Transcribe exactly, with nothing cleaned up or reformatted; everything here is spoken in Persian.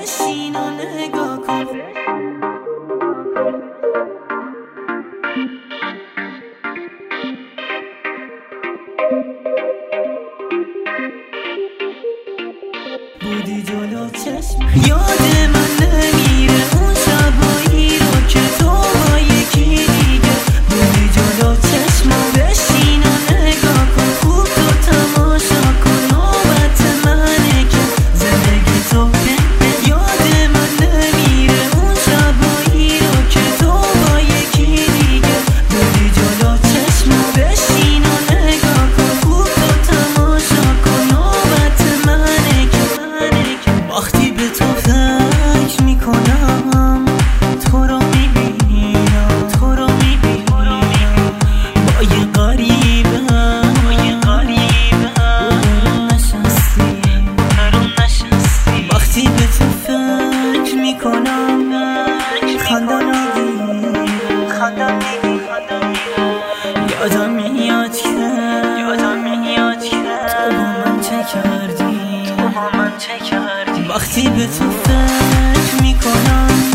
بشین و نگاه کن. بودی جلو چشم یاد من نمیره اون شبایی رو که تو با یکی دیگه بودی جلو چشم. بشین و نگاه کن خوب تو تماشا کن نوبت منه که زندگی تو بده. یاد من نمیره اون شبایی رو که تو با یکی دیگه بودی جلو چشم. بشین و نگاه کن خوب تو تماشا کن نوبت منه که وقتی به تو فکر میکنم تو رو میبینم تو رو میبینم با یه غریبه با یه غریبه برون نشستی برون نشستی. وقتی به تو فکر میکنم خندم میگیره خندم میگیره یادم میاد که یادم میاد که تو با من چه کردی تو با من چه کردی. وقتی به تو فکر میکنم